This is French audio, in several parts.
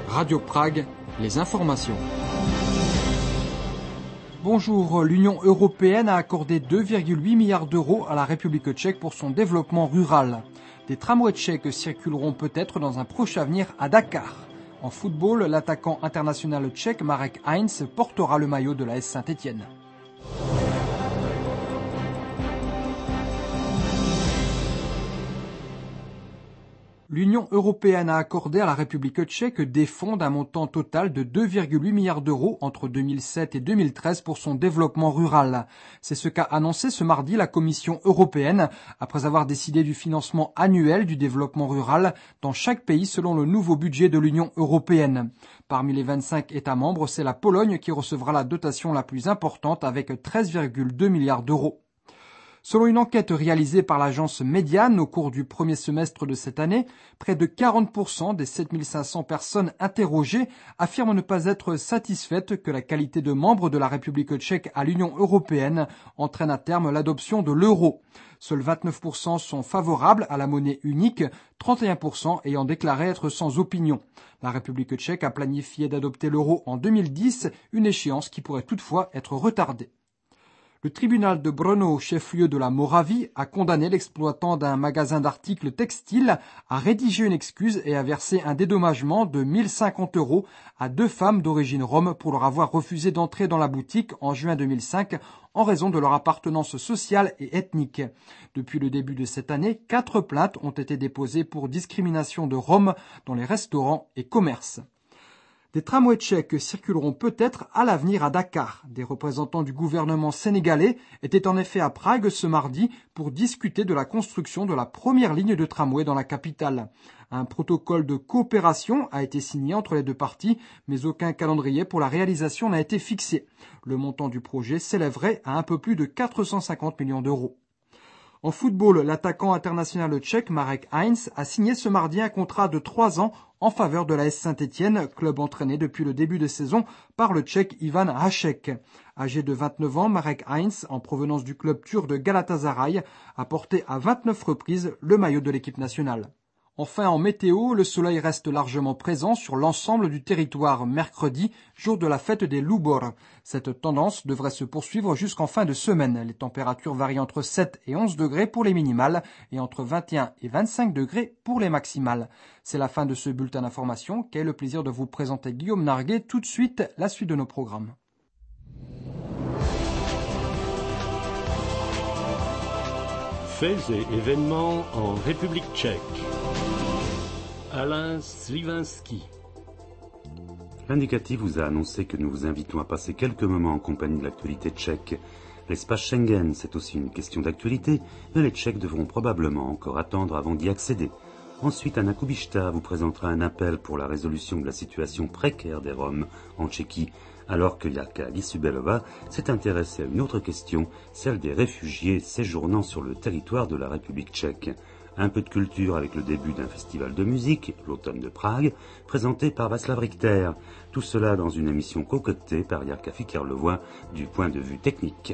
Radio Prague, les informations. Bonjour, l'Union européenne a accordé 2,8 milliards d'euros à la République tchèque pour son développement rural. Des tramways tchèques circuleront peut-être dans un proche avenir à Dakar. En football, l'attaquant international tchèque Marek Heinz portera le maillot de l'AS Saint-Étienne. L'Union européenne a accordé à la République tchèque des fonds d'un montant total de 2,8 milliards d'euros entre 2007 et 2013 pour son développement rural. C'est ce qu'a annoncé ce mardi la Commission européenne après avoir décidé du financement annuel du développement rural dans chaque pays selon le nouveau budget de l'Union européenne. Parmi les 25 États membres, c'est la Pologne qui recevra la dotation la plus importante avec 13,2 milliards d'euros. Selon une enquête réalisée par l'agence Median au cours du premier semestre de cette année, près de 40% des 7500 personnes interrogées affirment ne pas être satisfaites que la qualité de membre de la République tchèque à l'Union européenne entraîne à terme l'adoption de l'euro. Seuls 29% sont favorables à la monnaie unique, 31% ayant déclaré être sans opinion. La République tchèque a planifié d'adopter l'euro en 2010, une échéance qui pourrait toutefois être retardée. Le tribunal de Brno, chef-lieu de la Moravie, a condamné l'exploitant d'un magasin d'articles textiles à rédiger une excuse et à verser un dédommagement de 1050 € à deux femmes d'origine rome pour leur avoir refusé d'entrer dans la boutique en juin 2005 en raison de leur appartenance sociale et ethnique. Depuis le début de cette année, 4 plaintes ont été déposées pour discrimination de Roms dans les restaurants et commerces. Des tramways tchèques circuleront peut-être à l'avenir à Dakar. Des représentants du gouvernement sénégalais étaient en effet à Prague ce mardi pour discuter de la construction de la première ligne de tramway dans la capitale. Un protocole de coopération a été signé entre les deux parties, mais aucun calendrier pour la réalisation n'a été fixé. Le montant du projet s'élèverait à un peu plus de 450 millions d'euros. En football, l'attaquant international tchèque Marek Heinz a signé ce mardi un contrat de 3 ans en faveur de l'AS Saint-Étienne, club entraîné depuis le début de saison par le tchèque Ivan Hašek. Âgé de 29 ans, Marek Heinz, en provenance du club turc de Galatasaray, a porté à 29 reprises le maillot de l'équipe nationale. Enfin, en météo, le soleil reste largement présent sur l'ensemble du territoire mercredi, jour de la fête des Lubor. Cette tendance devrait se poursuivre jusqu'en fin de semaine. Les températures varient entre 7 et 11 degrés pour les minimales et entre 21 et 25 degrés pour les maximales. C'est la fin de ce bulletin d'information qu'ai le plaisir de vous présenter Guillaume Narguet. Tout de suite, la suite de nos programmes. Faits et événements en République tchèque. Alain Slivinski. L'indicatif vous a annoncé que nous vous invitons à passer quelques moments en compagnie de l'actualité tchèque. L'espace Schengen, c'est aussi une question d'actualité, mais les Tchèques devront probablement encore attendre avant d'y accéder. Ensuite, Anna Kubishta vous présentera un appel pour la résolution de la situation précaire des Roms en Tchéquie, alors que Jarka Lisubelova s'est intéressée à une autre question, celle des réfugiés séjournant sur le territoire de la République tchèque. Un peu de culture avec le début d'un festival de musique, l'Automne de Prague, présenté par Václav Richter. Tout cela dans une émission concoctée par Jarka Fikerlevoix du point de vue technique.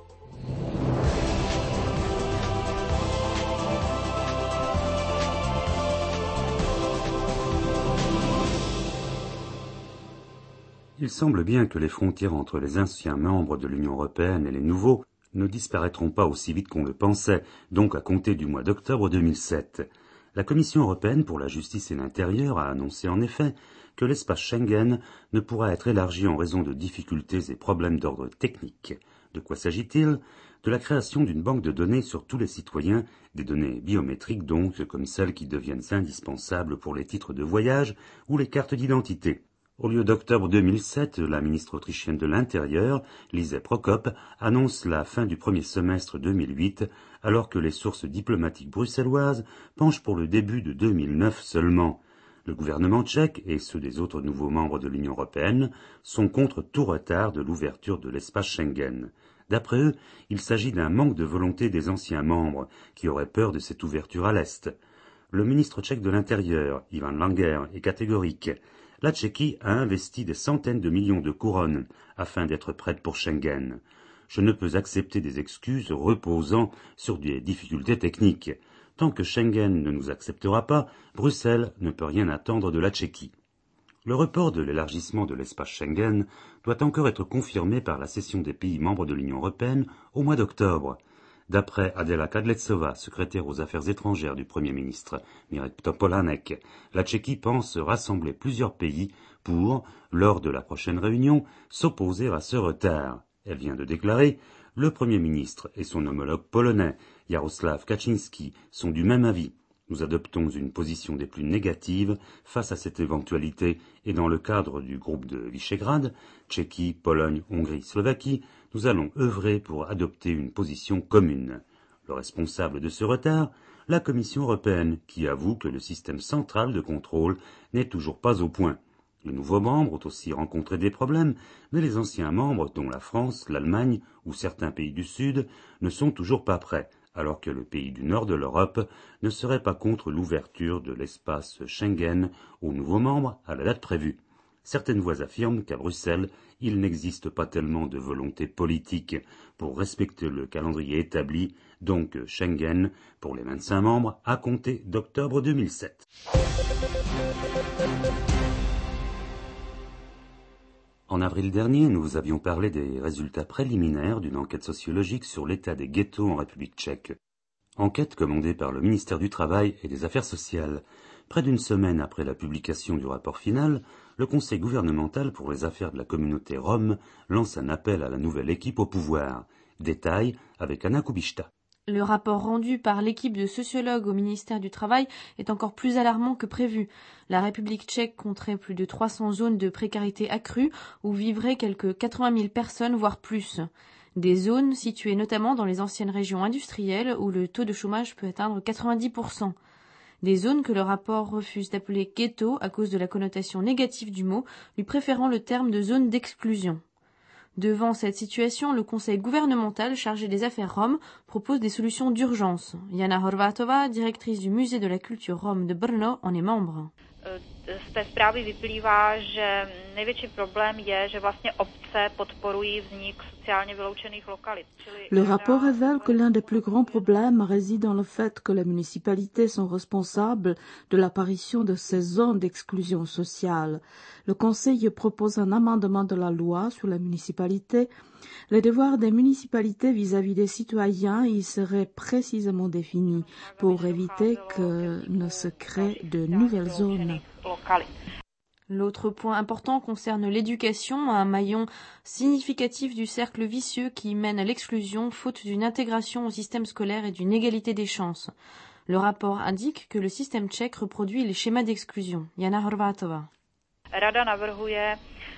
Il semble bien que les frontières entre les anciens membres de l'Union européenne et les nouveaux ne disparaîtront pas aussi vite qu'on le pensait, donc à compter du mois d'octobre 2007. La Commission européenne pour la justice et l'intérieur a annoncé en effet que l'espace Schengen ne pourra être élargi en raison de difficultés et problèmes d'ordre technique. De quoi s'agit-il ? De la création d'une banque de données sur tous les citoyens, des données biométriques donc, comme celles qui deviennent indispensables pour les titres de voyage ou les cartes d'identité. Au lieu d'octobre 2007, la ministre autrichienne de l'Intérieur, Lise Prokop, annonce la fin du premier semestre 2008, alors que les sources diplomatiques bruxelloises penchent pour le début de 2009 seulement. Le gouvernement tchèque et ceux des autres nouveaux membres de l'Union européenne sont contre tout retard de l'ouverture de l'espace Schengen. D'après eux, il s'agit d'un manque de volonté des anciens membres, qui auraient peur de cette ouverture à l'Est. Le ministre tchèque de l'Intérieur, Ivan Langer, est catégorique. La Tchéquie a investi des centaines de millions de couronnes afin d'être prête pour Schengen. Je ne peux accepter des excuses reposant sur des difficultés techniques. Tant que Schengen ne nous acceptera pas, Bruxelles ne peut rien attendre de la Tchéquie. Le report de l'élargissement de l'espace Schengen doit encore être confirmé par la cession des pays membres de l'Union européenne au mois d'octobre. D'après Adela Kadlecova, secrétaire aux affaires étrangères du Premier ministre Mirek Topolánek, la Tchéquie pense rassembler plusieurs pays pour, lors de la prochaine réunion, s'opposer à ce retard. Elle vient de déclarer « Le Premier ministre et son homologue polonais, Jarosław Kaczyński, sont du même avis. Nous adoptons une position des plus négatives face à cette éventualité et dans le cadre du groupe de Visegrad, Tchéquie, Pologne, Hongrie, Slovaquie, nous allons œuvrer pour adopter une position commune. » Le responsable de ce retard, la Commission européenne, qui avoue que le système central de contrôle n'est toujours pas au point. Les nouveaux membres ont aussi rencontré des problèmes, mais les anciens membres, dont la France, l'Allemagne ou certains pays du Sud, ne sont toujours pas prêts, alors que le pays du nord de l'Europe ne serait pas contre l'ouverture de l'espace Schengen aux nouveaux membres à la date prévue. Certaines voix affirment qu'à Bruxelles, il n'existe pas tellement de volonté politique pour respecter le calendrier établi, donc Schengen, pour les 25 membres, à compter d'octobre 2007. En avril dernier, nous vous avions parlé des résultats préliminaires d'une enquête sociologique sur l'état des ghettos en République tchèque. Enquête commandée par le ministère du Travail et des Affaires sociales. Près d'une semaine après la publication du rapport final, le Conseil gouvernemental pour les affaires de la communauté rome lance un appel à la nouvelle équipe au pouvoir. Détail avec Anna Kubishta. Le rapport rendu par l'équipe de sociologues au ministère du Travail est encore plus alarmant que prévu. La République tchèque compterait plus de 300 zones de précarité accrue où vivraient quelques 80 000 personnes, voire plus. Des zones situées notamment dans les anciennes régions industrielles où le taux de chômage peut atteindre 90%. Des zones que le rapport refuse d'appeler ghetto à cause de la connotation négative du mot, lui préférant le terme de zone d'exclusion. Devant cette situation, le Conseil gouvernemental chargé des affaires roms propose des solutions d'urgence. Jana Horváthová, directrice du musée de la culture rome de Brno, en est membre. Z té zprávy vyplývá, že největší problém je, že vlastně obce podporují vznik sociálně vyloučených lokalit. Le rapport révèle que l'un des plus grands problèmes réside dans le fait que les municipalités sont responsables de l'apparition de ces zones d'exclusion sociale. Le Conseil propose un amendement de la loi sur les municipalités. Les devoirs des municipalités vis-à-vis des citoyens y seraient précisément définis pour éviter que ne se créent de nouvelles zones. L'autre point important concerne l'éducation, un maillon significatif du cercle vicieux qui mène à l'exclusion faute d'une intégration au système scolaire et d'une égalité des chances. Le rapport indique que le système tchèque reproduit les schémas d'exclusion. Jana Horváthová. Rada navrhuje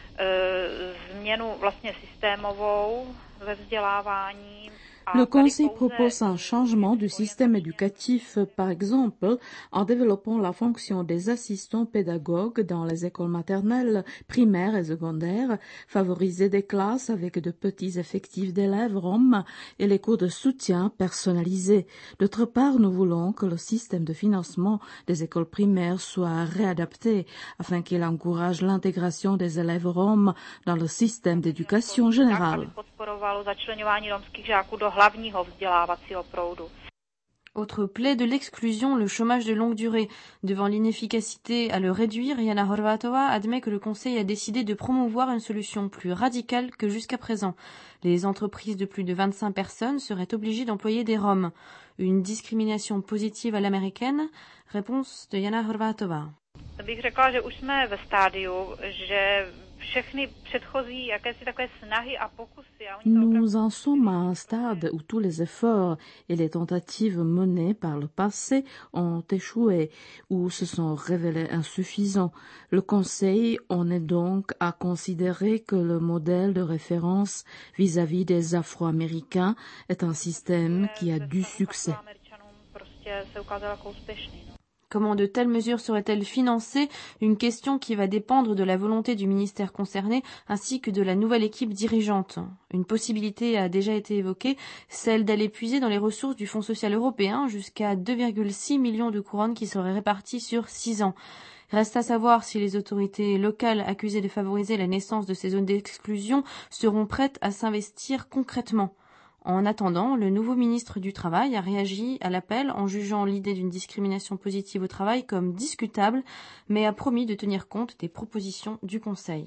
změnu vlastně systémovou ve vzdělávání. Le Conseil propose un changement du système éducatif, par exemple, en développant la fonction des assistants pédagogues dans les écoles maternelles, primaires et secondaires, favoriser des classes avec de petits effectifs d'élèves roms et les cours de soutien personnalisés. D'autre part, nous voulons que le système de financement des écoles primaires soit réadapté afin qu'il encourage l'intégration des élèves roms dans le système d'éducation générale. Autre plaie de l'exclusion, le chômage de longue durée. Devant l'inefficacité à le réduire, Jana Horváthová admet que le Conseil a décidé de promouvoir une solution plus radicale que jusqu'à présent. Les entreprises de plus de 25 personnes seraient obligées d'employer des Roms. Une discrimination positive à l'américaine? Réponse de Jana Horváthová. Bych řekla, že už jsme ve stádiu, že všechny předchozí jakési takové snahy a pokusy. Nous en sommes à un stade où tous les efforts et les tentatives menées par le passé ont échoué ou se sont révélés insuffisants. Le Conseil en est donc à considérer que le modèle de référence vis-à-vis des Afro-Américains est un système qui a du succès. Comment de telles mesures seraient-elles financées? Une question qui va dépendre de la volonté du ministère concerné ainsi que de la nouvelle équipe dirigeante. Une possibilité a déjà été évoquée, celle d'aller puiser dans les ressources du Fonds social européen jusqu'à 2,6 millions de couronnes qui seraient réparties sur 6 ans. Reste à savoir si les autorités locales accusées de favoriser la naissance de ces zones d'exclusion seront prêtes à s'investir concrètement. En attendant, le nouveau ministre du Travail a réagi à l'appel en jugeant l'idée d'une discrimination positive au travail comme discutable, mais a promis de tenir compte des propositions du Conseil.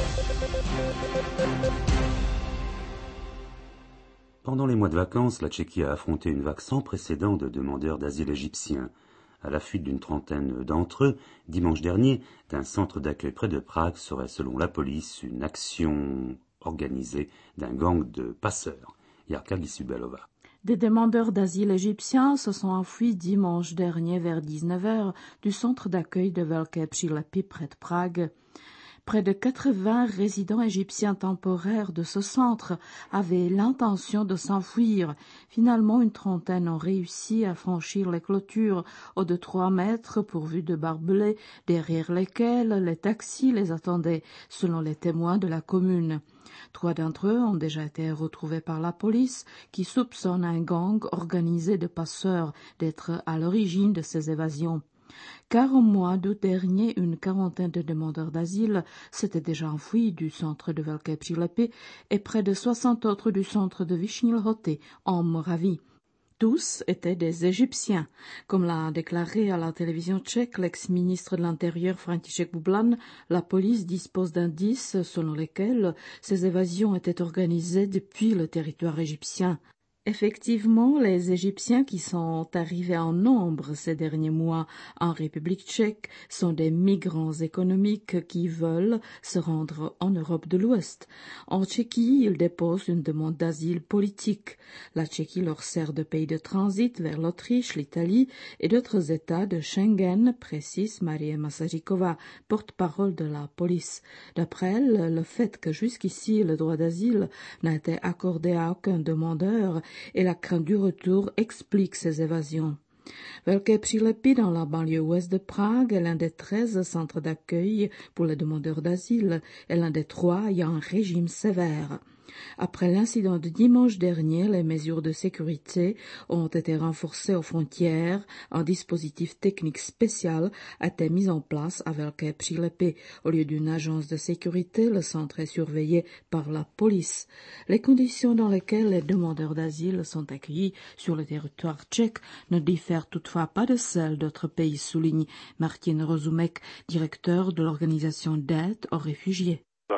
Pendant les mois de vacances, la Tchéquie a affronté une vague sans précédent de demandeurs d'asile égyptiens. À la fuite d'une trentaine d'entre eux, dimanche dernier, d'un centre d'accueil près de Prague serait, selon la police, une action organisée d'un gang de passeurs. Jarka Gisubelova. Des demandeurs d'asile égyptiens se sont enfuis dimanche dernier vers 19h du centre d'accueil de Velké Přilepy près de Prague. Près de 80 résidents égyptiens temporaires de ce centre avaient l'intention de s'enfuir. Finalement, une trentaine ont réussi à franchir les clôtures hauts de 3 mètres pourvues de barbelés, derrière lesquels les taxis les attendaient, selon les témoins de la commune. 3 d'entre eux ont déjà été retrouvés par la police, qui soupçonne un gang organisé de passeurs d'être à l'origine de ces évasions. Car au mois d'août dernier, une quarantaine de demandeurs d'asile s'étaient déjà enfuis du centre de Velké Přilepy et près de 60 autres du centre de Vyšný Lhoty, en Moravie. Tous étaient des Égyptiens. Comme l'a déclaré à la télévision tchèque l'ex-ministre de l'Intérieur František Bublan, la police dispose d'indices selon lesquels ces évasions étaient organisées depuis le territoire égyptien. Effectivement, les Égyptiens qui sont arrivés en nombre ces derniers mois en République tchèque sont des migrants économiques qui veulent se rendre en Europe de l'Ouest. En Tchéquie, ils déposent une demande d'asile politique. La Tchéquie leur sert de pays de transit vers l'Autriche, l'Italie et d'autres États de Schengen, précise Maria Masarikova, porte-parole de la police. D'après elle, le fait que jusqu'ici le droit d'asile n'a été accordé à aucun demandeur et la crainte du retour explique ces évasions. Velké Přilepy, dans la banlieue ouest de Prague, est l'un des 13 centres d'accueil pour les demandeurs d'asile et l'un des 3 ayant un régime sévère. Après l'incident de dimanche dernier, les mesures de sécurité ont été renforcées aux frontières. Un dispositif technique spécial a été mis en place à Velké Přilepy. Au lieu d'une agence de sécurité, le centre est surveillé par la police. Les conditions dans lesquelles les demandeurs d'asile sont accueillis sur le territoire tchèque ne diffèrent toutefois pas de celles d'autres pays, souligne Martin Rozumek, directeur de l'organisation d'aide aux réfugiés.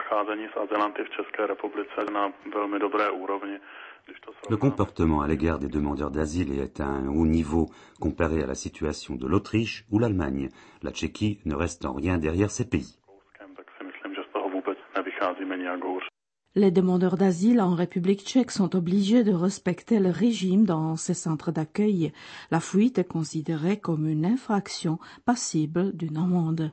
Le comportement à l'égard des demandeurs d'asile est à un haut niveau comparé à la situation de l'Autriche ou l'Allemagne. La Tchéquie ne reste en rien derrière ces pays. Les demandeurs d'asile en République tchèque sont obligés de respecter le régime dans ces centres d'accueil. La fuite est considérée comme une infraction passible d'une amende.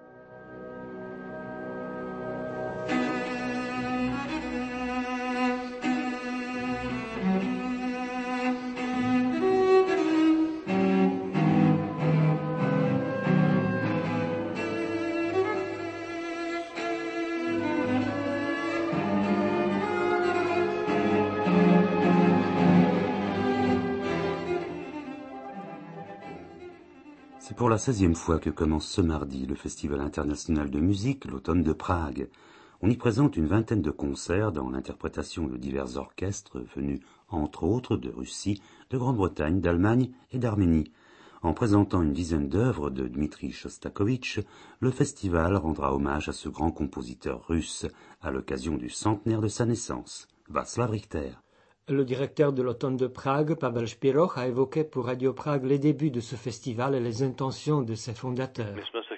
C'est pour la 16e fois que commence ce mardi le Festival international de musique, l'Automne de Prague. On y présente une vingtaine de concerts dans l'interprétation de divers orchestres venus, entre autres, de Russie, de Grande-Bretagne, d'Allemagne et d'Arménie. En présentant une dizaine d'œuvres de Dmitri Shostakovich, le festival rendra hommage à ce grand compositeur russe à l'occasion du centenaire de sa naissance. Václav Richter. Le directeur de l'Automne de Prague, Pavel Špiroch, a évoqué pour Radio Prague les débuts de ce festival et les intentions de ses fondateurs.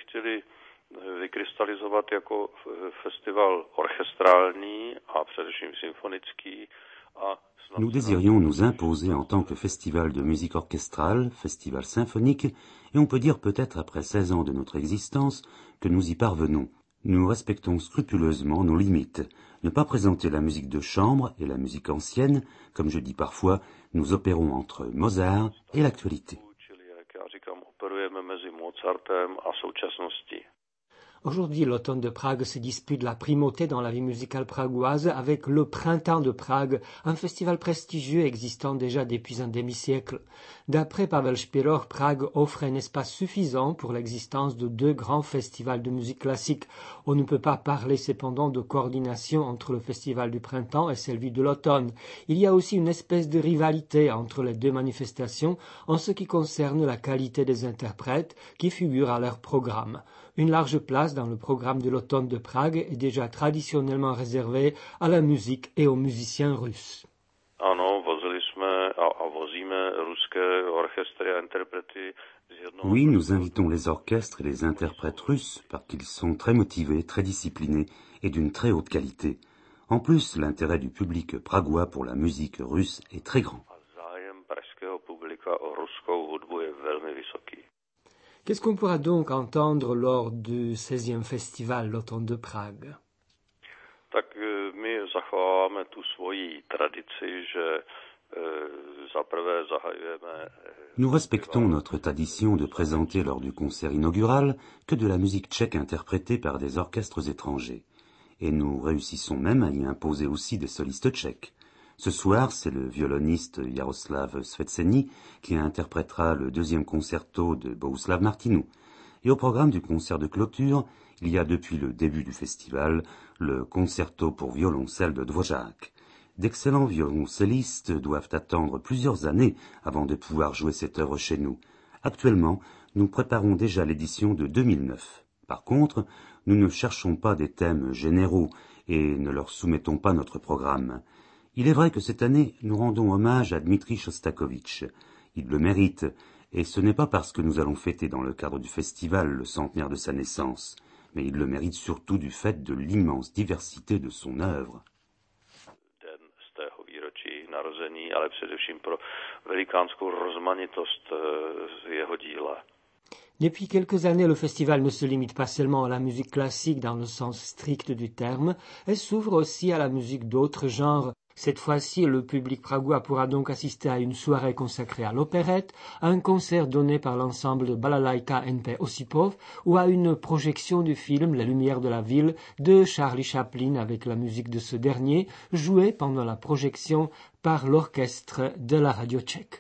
Nous désirions nous imposer en tant que festival de musique orchestrale, festival symphonique, et on peut dire peut-être après 16 ans de notre existence que nous y parvenons. Nous respectons scrupuleusement nos limites. Ne pas présenter la musique de chambre et la musique ancienne, comme je dis parfois, nous opérons entre Mozart et l'actualité. Aujourd'hui, l'automne de Prague se dispute la primauté dans la vie musicale pragoise avec le Printemps de Prague, un festival prestigieux existant déjà depuis un demi-siècle. D'après Pavel Špiroch, Prague offre un espace suffisant pour l'existence de deux grands festivals de musique classique. On ne peut pas parler cependant de coordination entre le festival du printemps et celui de l'automne. Il y a aussi une espèce de rivalité entre les deux manifestations en ce qui concerne la qualité des interprètes qui figurent à leur programme. Une large place dans le programme de l'automne de Prague est déjà traditionnellement réservée à la musique et aux musiciens russes. Oui, nous invitons les orchestres et les interprètes russes parce qu'ils sont très motivés, très disciplinés et d'une très haute qualité. En plus, l'intérêt du public pragois pour la musique russe est très grand. Qu'est-ce qu'on pourra donc entendre lors du 16e festival l'automne de Prague? Nous respectons notre tradition de présenter lors du concert inaugural que de la musique tchèque interprétée par des orchestres étrangers. Et nous réussissons même à y imposer aussi des solistes tchèques. Ce soir, c'est le violoniste Jaroslav Svetseny qui interprétera le deuxième concerto de Bohuslav Martinu. Et au programme du concert de clôture, il y a depuis le début du festival le concerto pour violoncelle de Dvořák. D'excellents violoncellistes doivent attendre plusieurs années avant de pouvoir jouer cette œuvre chez nous. Actuellement, nous préparons déjà l'édition de 2009. Par contre, nous ne cherchons pas des thèmes généraux et ne leur soumettons pas notre programme. Il est vrai que cette année, nous rendons hommage à Dmitri Shostakovich. Il le mérite, et ce n'est pas parce que nous allons fêter dans le cadre du festival le centenaire de sa naissance, mais il le mérite surtout du fait de l'immense diversité de son œuvre. Depuis quelques années, le festival ne se limite pas seulement à la musique classique dans le sens strict du terme, elle s'ouvre aussi à la musique d'autres genres. Cette fois-ci, le public pragois pourra donc assister à une soirée consacrée à l'opérette, à un concert donné par l'ensemble de Balalaïka N.P. Osipov ou à une projection du film Les Lumières de la ville de Charlie Chaplin avec la musique de ce dernier, jouée pendant la projection par l'orchestre de la radio tchèque.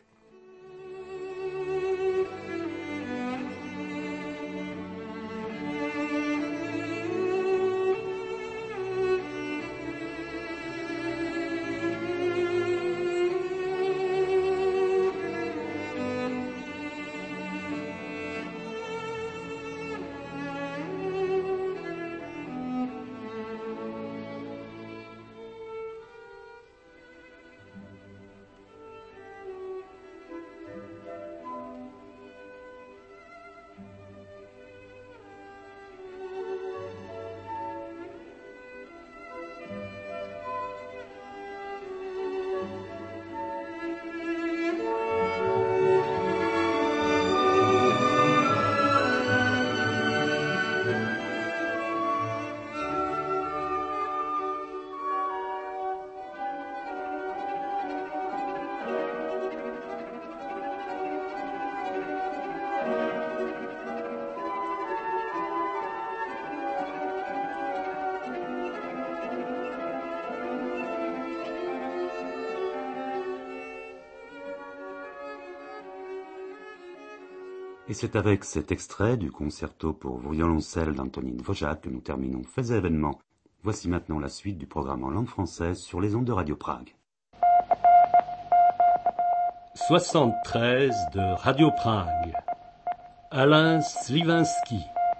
Et c'est avec cet extrait du concerto pour violoncelle d'Antonín Dvořák que nous terminons Fais événement. Voici maintenant la suite du programme en langue française sur les ondes de Radio Prague. 73 de Radio Prague. Alain Slivinski.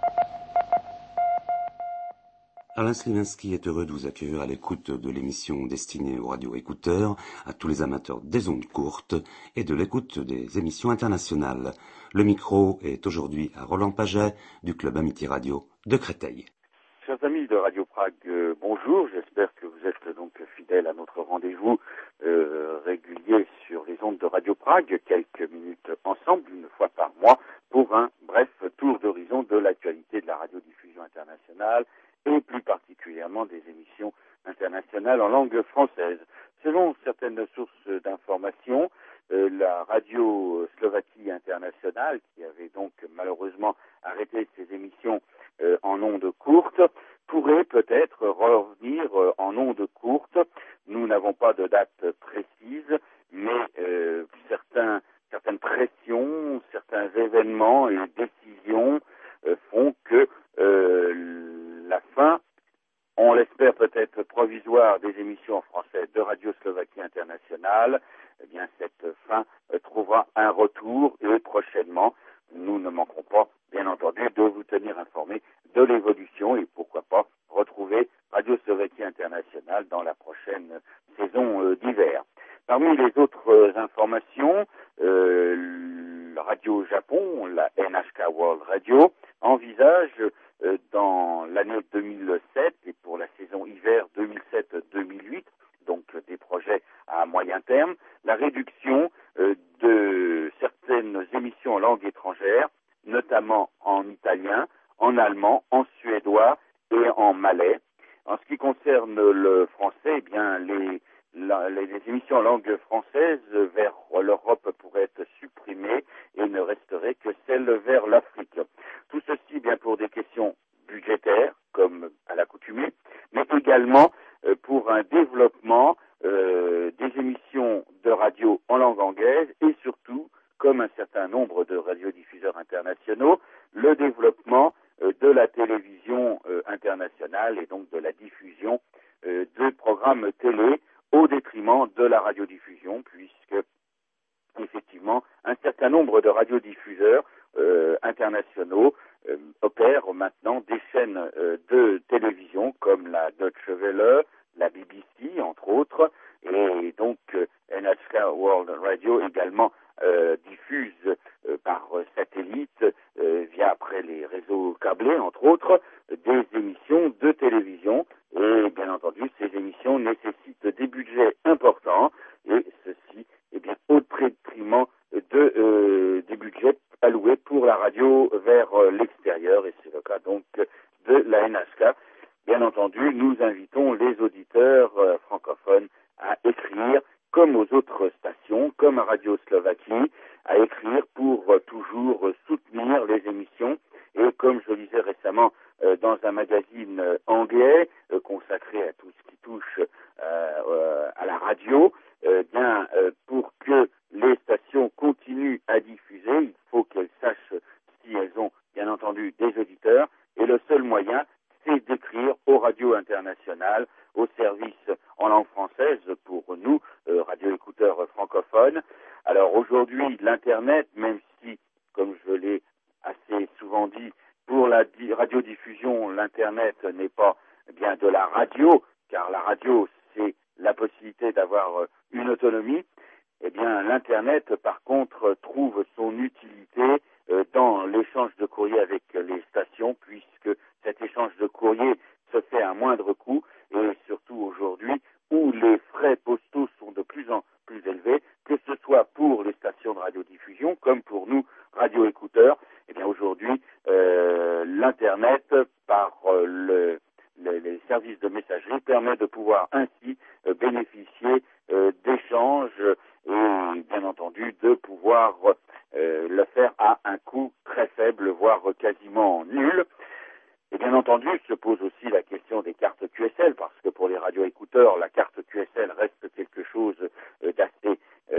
Alain Slivinski est heureux de vous accueillir à l'écoute de l'émission destinée aux radioécouteurs, à tous les amateurs des ondes courtes et de l'écoute des émissions internationales. Le micro est aujourd'hui à Roland Paget du Club Amitié Radio de Créteil. Chers amis de Radio Prague, bonjour. J'espère que vous êtes donc fidèles à notre rendez-vous régulier sur les ondes de Radio Prague. Quelques minutes ensemble, une fois par mois, pour un bref tour d'horizon de l'actualité de la radiodiffusion internationale et plus particulièrement des émissions internationales en langue française. Selon certaines sources d'information, la radio Slovaquie internationale, qui avait donc malheureusement arrêté ses émissions en ondes courtes pourrait peut-être revenir en ondes courtes. Nous n'avons pas de date précise, mais certaines pressions, certains événements et décisions font que la fin, on l'espère peut-être provisoire, des émissions en français de Radio Slovaquie Internationale, eh bien cette fin trouvera un retour et prochainement, nous ne manquerons pas, bien entendu, de vous tenir informés de l'évolution et pourquoi pas retrouver Radio Slovaquie Internationale dans la prochaine saison d'hiver. Parmi les autres informations, Radio Japon, la NHK World Radio, envisage dans l'année 2007 et pour la saison hiver 2007-2008, donc des projets à moyen terme, la réduction de certaines émissions en langue étrangère, notamment en italien, en allemand, en suédois et en malais. En ce qui concerne le français, eh bien les émissions en langue française vers l'Europe pourraient être supprimées et ne resterait que celles vers l'Afrique. Tout ceci bien pour des questions budgétaires, comme à l'accoutumée, mais également pour un développement des émissions de radio en langue anglaise et surtout, comme un certain nombre de radiodiffuseurs internationaux, le développement de la télévision internationale et donc de la diffusion de programmes télé au détriment de la radiodiffusion, puisque effectivement un certain nombre de radiodiffuseurs internationaux opèrent maintenant des chaînes de télévision comme la Deutsche Welle, la BBC entre autres, et donc NHK World Radio également diffuse par satellite via après les réseaux câblés entre autres des émissions de télévision et bien entendu ces émissions nécessitent des budgets importants et ceci est bien au détriment des budgets alloués pour la radio vers l'extérieur et c'est le cas donc de la NHK. Bien entendu, nous invitons les auditeurs francophones à écrire comme aux autres stations, comme à Radio Slovaquie, à écrire pour toujours soutenir les émissions. Et comme je lisais récemment dans un magazine anglais consacré à tout ce qui touche à la radio, pour que les stations continuent à diffuser, il faut qu'elles sachent si elles ont bien entendu des auditeurs. Et le seul moyen, c'est d'écrire aux radios internationales, aux services en langue française pour nous, radioécouteurs francophones. Alors aujourd'hui, l'Internet, même si, comme je l'ai assez souvent dit, pour la radiodiffusion, l'Internet n'est pas bien de la radio, car la radio, c'est la possibilité d'avoir une autonomie. Eh bien, l'Internet, par contre, trouve son utilité dans l'échange de courrier avec les stations, puisque cet échange de courrier se fait à moindre coût, et surtout aujourd'hui, où les frais postaux sont de plus en plus élevés, que ce soit pour les stations de radiodiffusion, comme pour nous, radioécouteurs. Eh bien, aujourd'hui, l'Internet, par les services de messagerie, permet de pouvoir ainsi bénéficier d'échanges et, bien entendu, de pouvoir le faire à un coût très faible, voire quasiment nul. Et bien entendu, se pose aussi la question des cartes QSL, parce que pour les radioécouteurs, la carte QSL reste quelque chose d'assez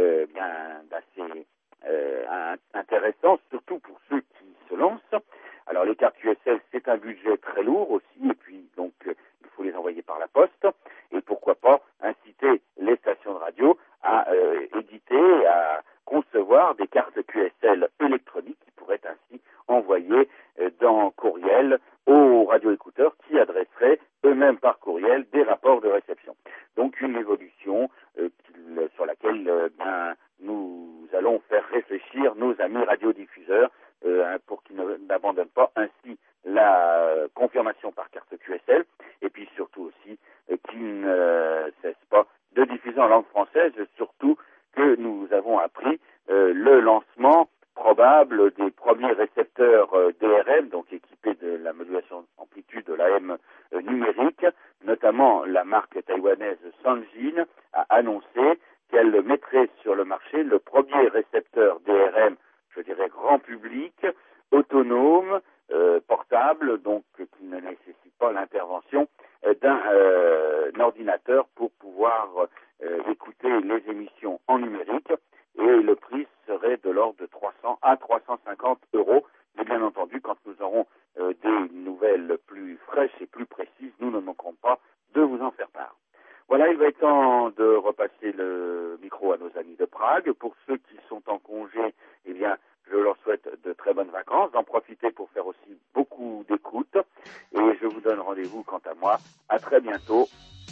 intéressant, surtout pour ceux qui se lancent. Alors les cartes QSL, c'est un budget très lourd aussi, et puis donc il faut les envoyer par la poste, et pourquoi pas inciter les stations de radio à éditer, à concevoir des cartes QSL électroniques qui pourraient ainsi envoyer dans courriel aux radioécouteurs qui adresseraient eux-mêmes par courriel des rapports de réception. Donc une évolution sur laquelle nous allons faire réfléchir nos amis radiodiffuseurs pour qu'ils n'abandonnent pas ainsi la confirmation par carte QSL et puis surtout aussi qu'ils ne cessent pas de diffuser en langue française, surtout que nous avons appris le lancement probable des premiers récepteurs DRM, donc équipés de la modulation amplitude de l'AM numérique, notamment la marque taïwanaise Sanjin a annoncé qu'elle mettrait sur le marché le premier récepteur DRM, je dirais grand public, autonome, portable, donc qui ne nécessite pas l'intervention d'un ordinateur pour pouvoir écouter les émissions en numérique, et le prix serait de l'ordre de 300 à 350 €. Mais bien entendu, quand nous aurons des nouvelles plus fraîches et plus précises, nous ne manquerons pas de vous en faire part. Voilà, il va être temps de repasser le micro à nos amis de Prague. Pour ceux qui sont en congé, eh bien, je leur souhaite de très bonnes vacances, d'en profiter pour faire aussi beaucoup d'écoute. Et je vous donne rendez-vous, quant à moi, à très bientôt.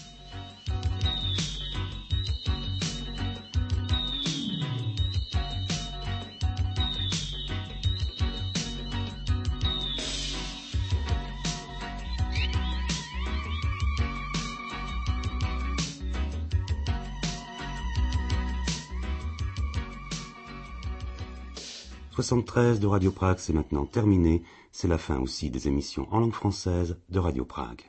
« 73 de Radio Prague, c'est maintenant terminé. C'est la fin aussi des émissions en langue française de Radio Prague.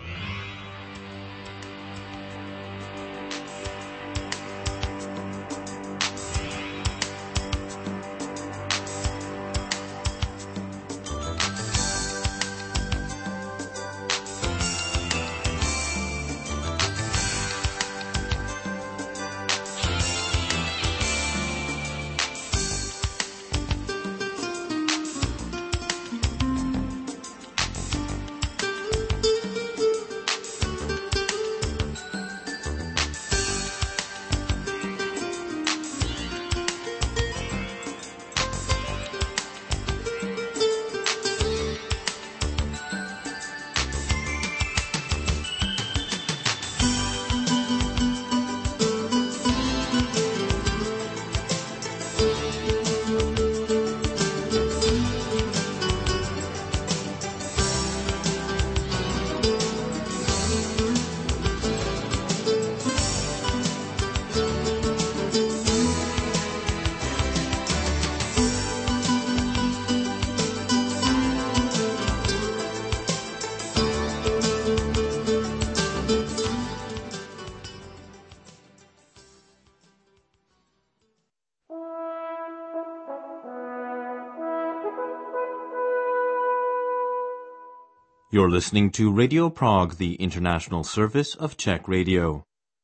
You're listening to Radio Prague, the international service of Czech Radio.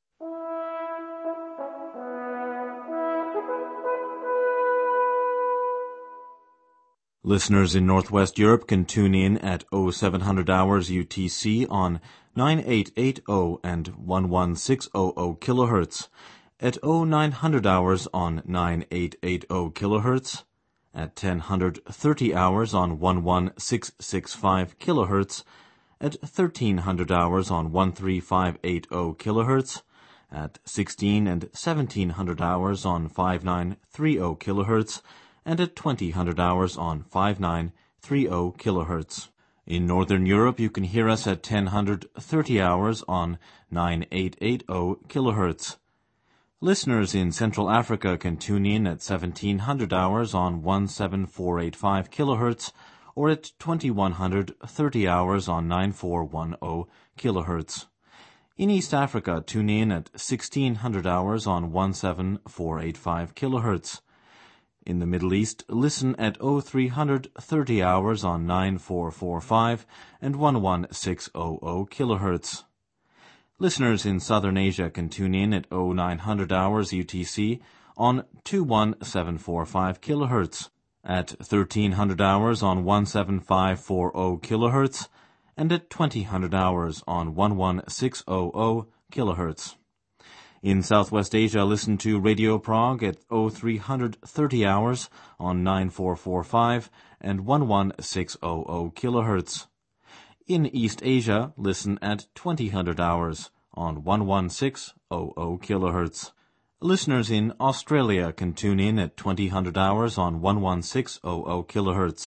Listeners in Northwest Europe can tune in at 0700 hours UTC on 9880 and 11600 kilohertz, at 0900 hours on 9880 kilohertz, at 1030 hours on 11665 kilohertz, at 1300 hours on 13580 kilohertz, at 16 and 1700 hours on 5930 kilohertz, and at 2000 hours on 5930 kilohertz. In Northern Europe, you can hear us at 1030 hours on 9880 kilohertz. Listeners in Central Africa can tune in at 1700 hours on 17485 kilohertz, or at 2130 hours on 9410 kilohertz. In East Africa, tune in at 1600 hours on 17485 kilohertz. In the Middle East, listen at 0330 hours on 9445 and 11600 kilohertz. Listeners in Southern Asia can tune in at 0900 hours UTC on 21745 kilohertz, at 1300 hours on 17540 kilohertz, and at 2000 hours on 11600 kilohertz. In Southwest Asia, listen to Radio Prague at 0330 hours on 9445 and 11600 kilohertz. In East Asia, listen at 2000 hours on 11600 kilohertz. Listeners in Australia can tune in at 2000 hours on 11600 kilohertz.